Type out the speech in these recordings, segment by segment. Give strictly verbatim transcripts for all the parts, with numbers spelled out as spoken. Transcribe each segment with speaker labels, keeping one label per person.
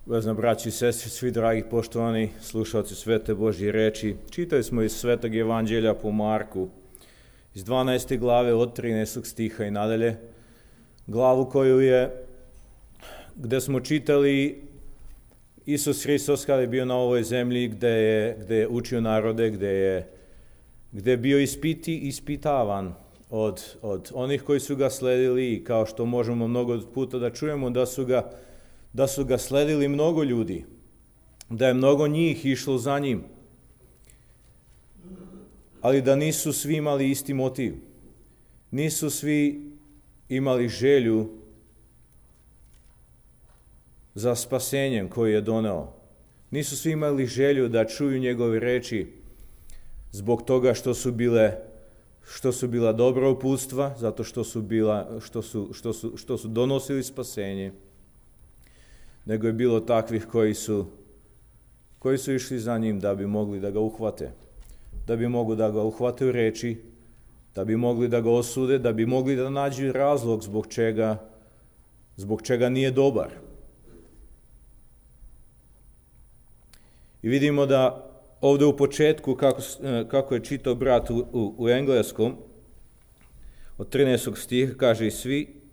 Speaker 1: Vezna braći i sestri, svi dragi poštovani slušalci Svete Božje reči, čitali smo iz Svetog Evanđelja po Marku, iz dvanaeste glave od trinaestog stiha i nadalje, glavu koju je, gde smo čitali Isus Hristos kada je bio na ovoj zemlji, gde je, gde je učio narode, gde je, gde je bio ispiti, ispitavan od, od onih koji su ga sledili i kao što možemo mnogo puta da čujemo da su ga da su ga sledili mnogo ljudi, da je mnogo njih išlo za njim, ali da nisu svi imali isti motiv. Nisu svi imali želju za spasenjem koji je doneo. Nisu svi imali želju da čuju njegove reči zbog toga što su bile što su bila dobra uputstva, zato što su bila što su što su što su donosili spasenje. Nego je bilo takvih koji su, koji su išli za njim da bi mogli da ga uhvate, da bi mogli da ga uhvate u reči, da bi mogli da ga osude, da bi mogli da nađu razlog zbog čega, zbog čega nije dobar. I vidimo da ovdje u početku, kako, kako je čitao brat u, u, u engleskom, od trinaestog stiha kaže i svi,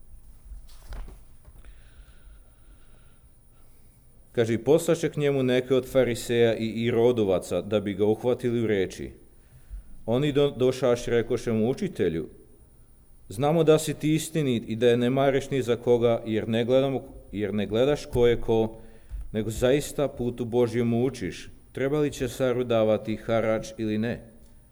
Speaker 1: kaže, i poslaše k njemu neke od fariseja i irodovaca, da bi ga uhvatili u reči. Oni do, došaš, rekoše mu, učitelju, znamo da si ti istinit i da je ne mariš ni za koga, jer ne, gledamo, jer ne gledaš ko je ko, nego zaista putu Božjemu učiš. Treba li cesaru davati harač ili ne?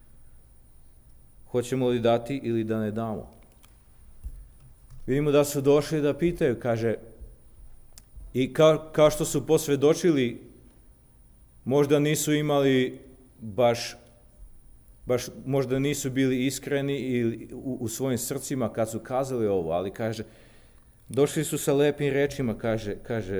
Speaker 1: Hoćemo li dati ili da ne damo? Vidimo da su došli da pitaju, kaže, i kao, kao što su posvjedočili, možda nisu imali baš, baš možda nisu bili iskreni ili u, u svojim srcima kad su kazali ovo, ali kaže, došli su sa lepim rečima, kaže, kaže,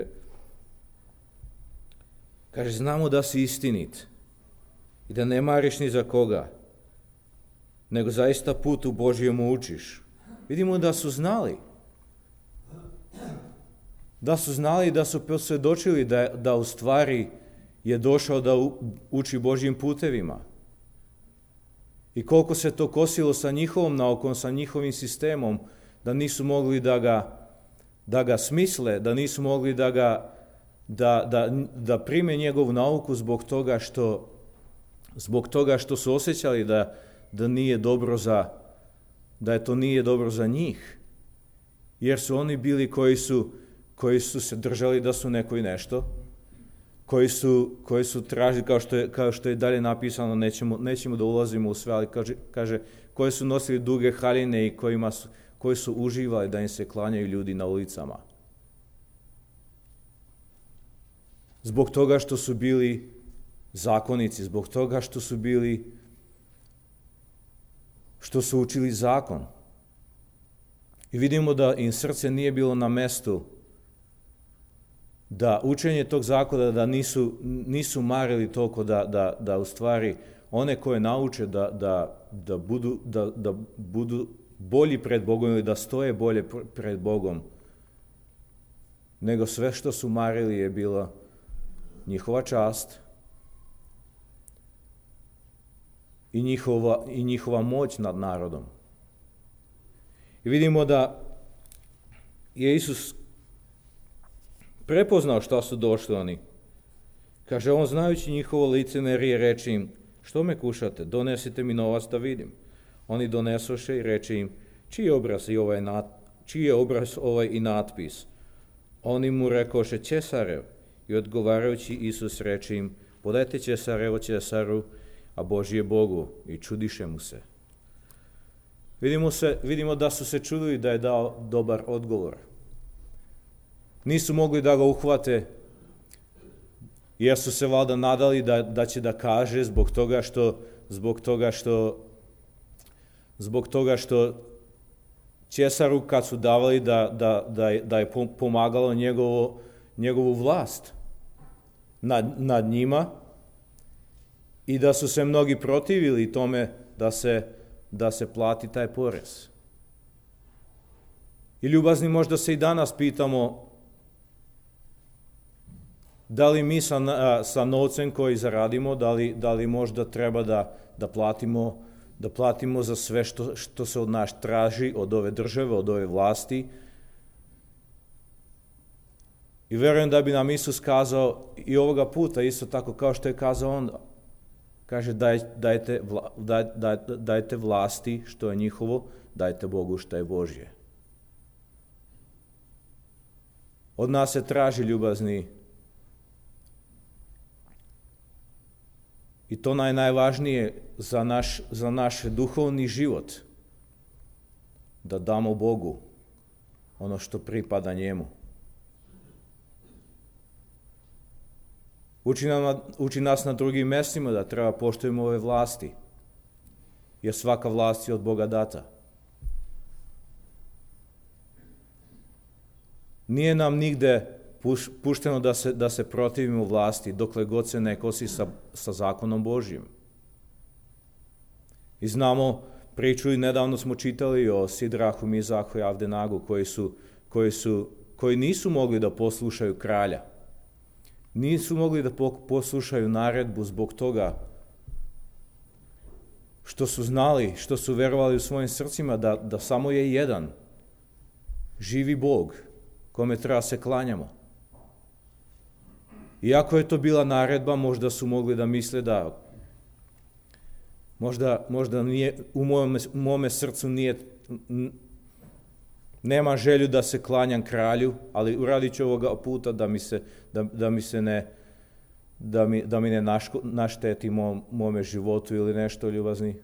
Speaker 1: kaže, znamo da si istinit i da ne mariš ni za koga, nego zaista putu Božjemu učiš. Vidimo da su znali. Da su znali, da su posvjedočili da, da u stvari je došao da uči Božjim putevima. I koliko se to kosilo sa njihovom naukom, sa njihovim sistemom, da nisu mogli da ga, da ga smisle, da nisu mogli da, ga, da, da, da prime njegovu nauku zbog toga što, zbog toga što su osjećali da, da, nije dobro za, da je to nije dobro za njih. Jer su oni bili koji su koji su se držali da su neko i nešto, koji su, koji su tražili, kao što je, kao što je dalje napisano, nećemo, nećemo da ulazimo u sve, ali kaže, kaže koji su nosili duge haljine i kojima su, koji su uživali da im se klanjaju ljudi na ulicama. Zbog toga što su bili zakonici, zbog toga što su bili, što su učili zakon. I vidimo da im srce nije bilo na mestu da učenje tog zakona, da nisu, nisu marili toliko da, da, da u stvari one koje nauče da, da, da, budu, da, da budu bolji pred Bogom ili da stoje bolje pred Bogom, nego sve što su marili je bila njihova čast i njihova, i njihova moć nad narodom. I vidimo da je Isus prepoznao šta su došli oni. Kaže, on znajući njihovo licemerje reče im, što me kušate, donesite mi novac da vidim. Oni donesoše i reče im, čiji je obraz i ovaj, nat, čiji je obraz ovaj i natpis? Oni mu rekoše, cesarev. I odgovarajući Isus reče im, podajte cesarevo cesaru, a Božje Bogu. I čudiše mu se. Vidimo, se. vidimo da su se čudili da je dao dobar odgovor. Nisu mogli da ga uhvate, jer su se valjda nadali da, da će da kaže zbog toga što zbog toga što zbog toga što cesaru kad su davali da, da, da, da je pomagalo njegovo, njegovu vlast nad, nad njima i da su se mnogi protivili tome da se, da se plati taj porez. I ljubazni možda se i danas pitamo Da li mi sa, sa novcem koji zaradimo, da li, da li možda treba da, da, platimo, da platimo za sve što, što se od nas traži, od ove države, od ove vlasti. I verujem da bi nam Isus kazao i ovoga puta, isto tako kao što je kazao onda. Kaže, daj, dajte, daj, daj, dajte vlasti što je njihovo, dajte Bogu što je Božje. Od nas se traži, ljubazni, i to naj, najvažnije za naš, za naš duhovni život, da damo Bogu ono što pripada njemu. Uči, nam, uči nas na drugim mjestima da treba poštujemo ove vlasti, jer svaka vlast je od Boga data. Nije nam nigde pušteno da se, da se protivimo vlasti, dokle god se ne kosi sa, sa zakonom Božjim. I znamo priču, i nedavno smo čitali o Sidrahu, Mizahu i Avdenagu, koji, su, koji, su, koji nisu mogli da poslušaju kralja. Nisu mogli da poslušaju naredbu zbog toga što su znali, što su verovali u svojim srcima da, da samo je jedan živi Bog kome treba se klanjamo. Iako je to bila naredba, možda su mogli da misle da možda, možda nije, u mome, u mome srcu nije, nema želju da se klanjam kralju, ali uradit ću ovoga puta da mi se, da, da mi se ne, da mi, da mi ne naško, našteti mom, mome životu ili nešto, ljubazni.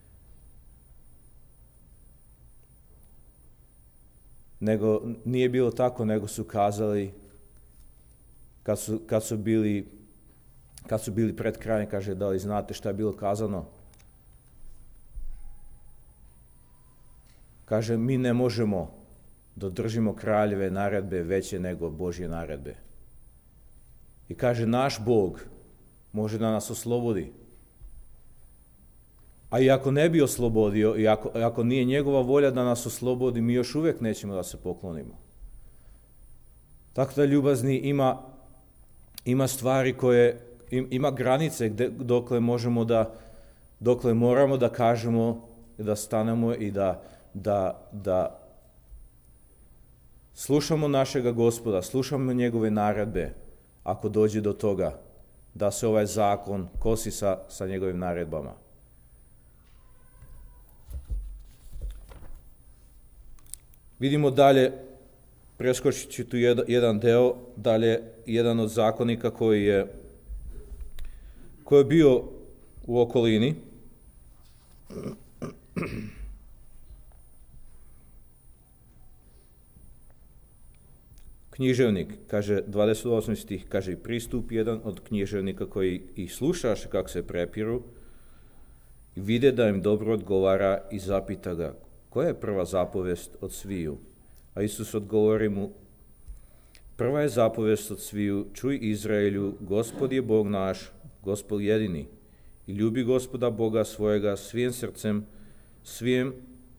Speaker 1: Nego, nije bilo tako, nego su kazali, kad su, kad su bili, kad su bili pred krajem, kaže, da li znate šta je bilo kazano? Kaže, mi ne možemo da držimo kraljeve naredbe veće nego Božje naredbe. I kaže, naš Bog može da nas oslobodi. A i ako ne bi oslobodio, i ako, ako nije njegova volja da nas oslobodi, mi još uvijek nećemo da se poklonimo. Tako da, ljubazni, ima, ima stvari koje, ima granice gde, dokle možemo da, dokle moramo da kažemo, da stanemo i da, da, da slušamo našega Gospoda, slušamo njegove naredbe, ako dođe do toga da se ovaj zakon kosi sa, sa njegovim naredbama. Vidimo dalje, preskočit ću tu jedan deo, dalje jedan od zakonika koji je, koji je bio u okolini. Književnik, kaže dvadeset osmi stih, kaže, pristup jedan od književnika koji ih slušaš kako se prepiru i vide da im dobro odgovara i zapita ga, koja je prva zapovest od sviju? A Isus odgovori mu, prva je zapovest od sviju, čuj Izraelju, Gospod je Bog naš, Gospod jedini, i ljubi Gospoda Boga svojega svim srcem, svim,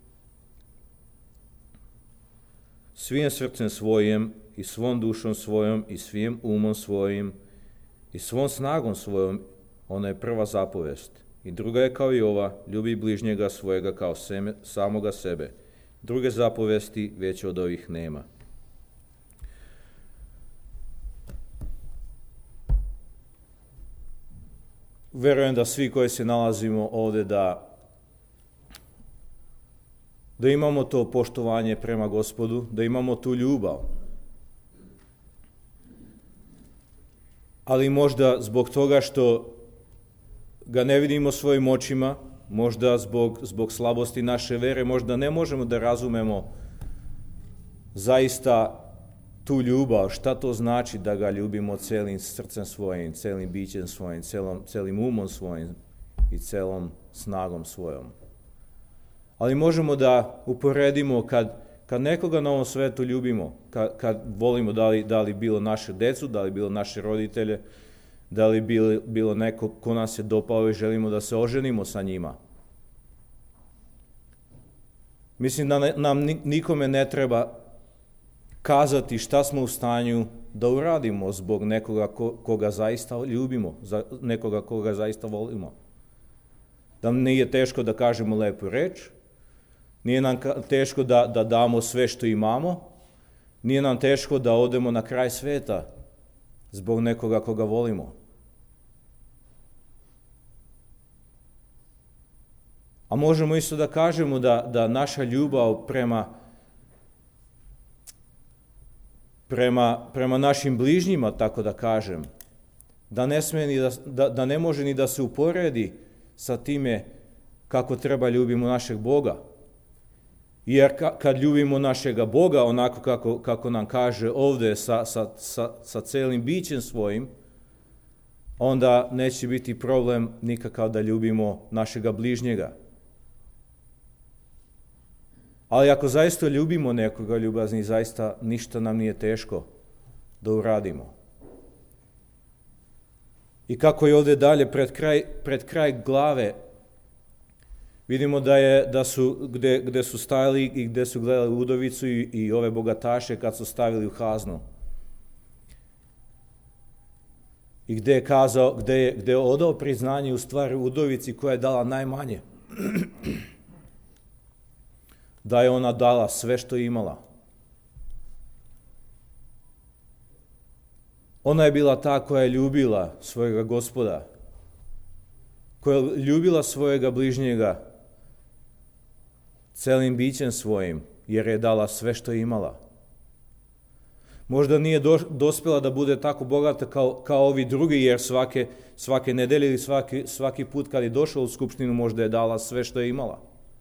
Speaker 1: svim srcem svojim i svom dušom svojom i svim umom svojim i svom snagom svojom, ona je prva zapovest. I druga je kao i ova, ljubi bližnjega svojega kao seme, samoga sebe. Druge zapovesti veće od ovih nema. Verujem da svi koji se nalazimo ovdje da, da imamo to poštovanje prema Gospodu, da imamo tu ljubav. Ali možda zbog toga što ga ne vidimo svojim očima, možda zbog, zbog slabosti naše vere, možda ne možemo da razumemo zaista tu ljubav, šta to znači da ga ljubimo celim srcem svojim, celim bićem svojim, celom, celim umom svojim i celom snagom svojom. Ali možemo da uporedimo kad, kad nekoga na ovom svetu ljubimo, kad, kad volimo, da li, da li bilo naše decu, da li bilo naše roditelje, da li bilo, bilo neko ko nas je dopao i želimo da se oženimo sa njima. Mislim da ne, nam nikome ne treba kazati šta smo u stanju da uradimo zbog nekoga ko, koga zaista ljubimo, za nekoga koga zaista volimo. Da nam nije teško da kažemo lepu reč, nije nam teško da, da damo sve što imamo, nije nam teško da odemo na kraj sveta zbog nekoga koga volimo. A možemo isto da kažemo da, da naša ljubav prema, prema, prema našim bližnjima, tako da kažem, da ne, sme ni da, da, da ne može ni da se uporedi sa time kako treba ljubimo našeg Boga. Jer ka, kad ljubimo našega Boga onako kako, kako nam kaže ovdje sa, sa, sa, sa celim bićem svojim, onda neće biti problem nikakav da ljubimo našega bližnjega. Ali ako zaista ljubimo nekoga, ljubazni, zaista ništa nam nije teško da uradimo. I kako je ovdje dalje pred kraj, pred kraj glave, vidimo da je da su gde, gde su stajali i gde su gledali udovicu i, i ove bogataše kad su stavili u kaznu. I gde je kazao, gde je, gde je odao priznanje u stvari udovici koja je dala najmanje. Da je ona dala sve što je imala. Ona je bila ta koja je ljubila svojega Gospoda, koja je ljubila svojega bližnjega celim bićem svojim, jer je dala sve što je imala. Možda nije do, dospjela da bude tako bogata kao, kao ovi drugi, jer svake, svake nedelje ili svaki, svaki put kad je došla u skupštinu možda je dala sve što je imala.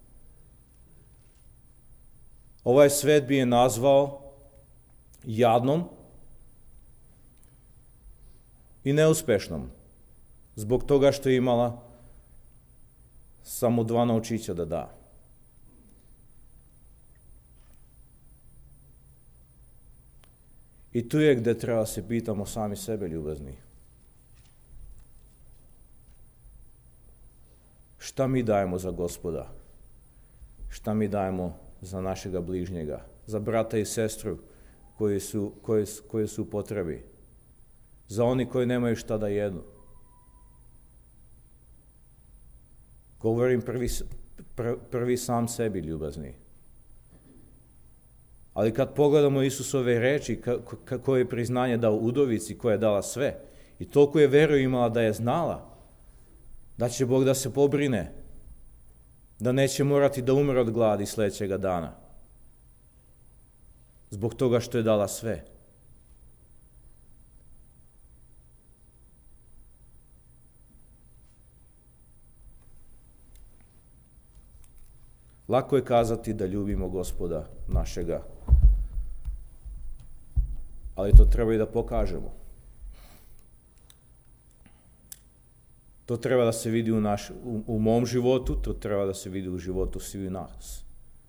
Speaker 1: Ovaj svet bi je nazvao jadnom i neuspešnom, zbog toga što je imala samo dva novčića da da. I tu je gde treba se pitamo sami sebe, ljubazni. Šta mi dajemo za Gospoda? Šta mi dajemo za našega bližnjega? Za brata i sestru koji su, koji, koji su u potrebi? Za oni koji nemaju šta da jedu? Govorim prvi, prvi sam sebi, ljubazni. Ali kad pogledamo Isusove reči, koje je priznanje dao udovici koja je dala sve, i toliko je veru imala da je znala da će Bog da se pobrine, da neće morati da umre od gladi sljedećega dana, zbog toga što je dala sve. Lako je kazati da ljubimo Gospoda našega, ali to treba i da pokažemo. To treba da se vidi u, naš, u, u mom životu, to treba da se vidi u životu svih nas.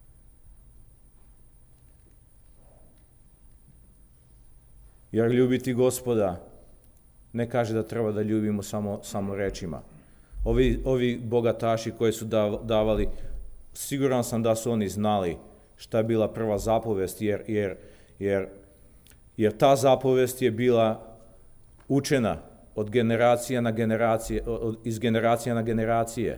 Speaker 1: Jer ljubiti Gospoda ne kaže da treba da ljubimo samo, samo rečima. Ovi, ovi bogataši koji su davali, siguran sam da su oni znali šta je bila prva zapovest, jer, jer, jer, jer ta zapovest je bila učena od generacija na generacije, od, iz generacija na generacije,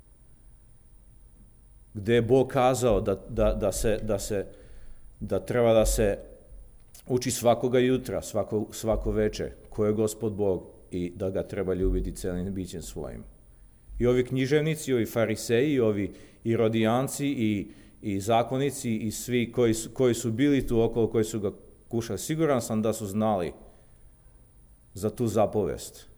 Speaker 1: gde je Bog kazao da, da, da, se, da, se, da treba da se uči svakoga jutra, svako, svako veče, ko je Gospod Bog i da ga treba ljubiti celim bićem svojim. I ovi književnici, ovi fariseji, ovi irodijanci i, i zakonici i svi koji su, koji su bili tu okolo, koji su ga kušali, siguran sam da su znali za tu zapovest.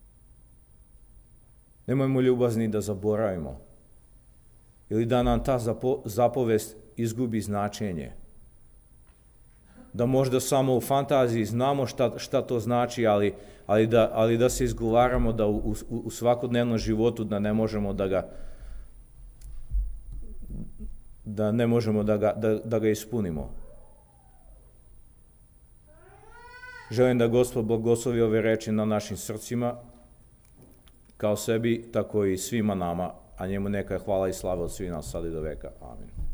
Speaker 1: Nemojmo, ljubazni, da zaboravimo ili da nam ta zapo, zapovest izgubi značenje. Da možda samo u fantaziji znamo šta, šta to znači, ali, ali, da, ali da se izgovaramo da u, u, u svakodnevnom životu da ne možemo da ga da ne možemo da ga, da, da ga ispunimo. Želim da Gospod blagoslovi ove reči na našim srcima, kao sebi, tako i svima nama, a njemu neka je hvala i slava od svih nas sad i do veka. Amin.